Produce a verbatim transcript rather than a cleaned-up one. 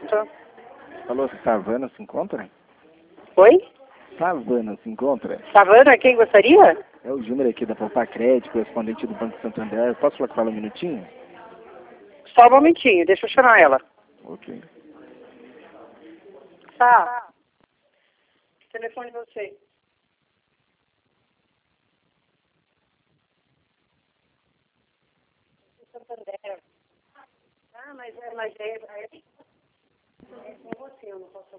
atento. Falou, Savana se encontra? Oi? Savana se encontra? Savana, quem gostaria? É o Júnior aqui da Poupar Crédito, correspondente do Banco Santander. Posso falar com ela um minutinho? Só um momentinho, deixa eu chamar ela. Ok. Tá. Telefone de você. Santander. Ah, mas é, mas é, é, é com você, eu não posso